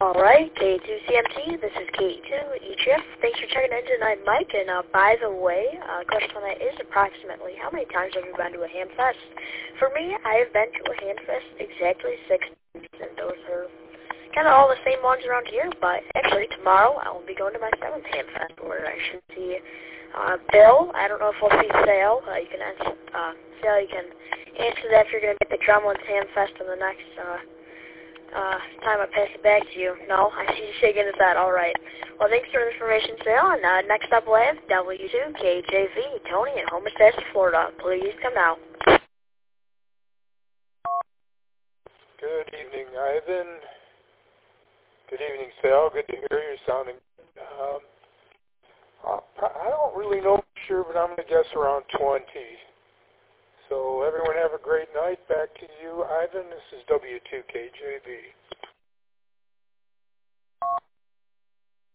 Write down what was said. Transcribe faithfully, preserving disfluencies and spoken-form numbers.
Alright, K two C M T, this is K two E G F. Thanks for checking in tonight, Mike. And uh, by the way, uh, question on that is approximately how many times have you been to a ham fest? For me, I have been to a ham fest exactly six times, and those are kind of all the same ones around here. But actually, tomorrow I will be going to my seventh ham fest, where I should see uh, Bill. I don't know if we'll see Sale. Uh, you can answer, uh, Sale, you can answer that if you're going to get the Drumlins Ham Fest in the next. Uh, Uh, time I pass it back to you. No, I see you shaking his head. All right. Well, thanks for the information, Sale. And uh, next up, we have W two K J V, Tony in Homestead, Florida. Please come out. Good evening, Ivan. Good evening, Sal. Good to hear you sounding. Um, I don't really know for sure, but I'm going to guess around twenty. So everyone have a great night. Back to you, Ivan. This is W two K J V.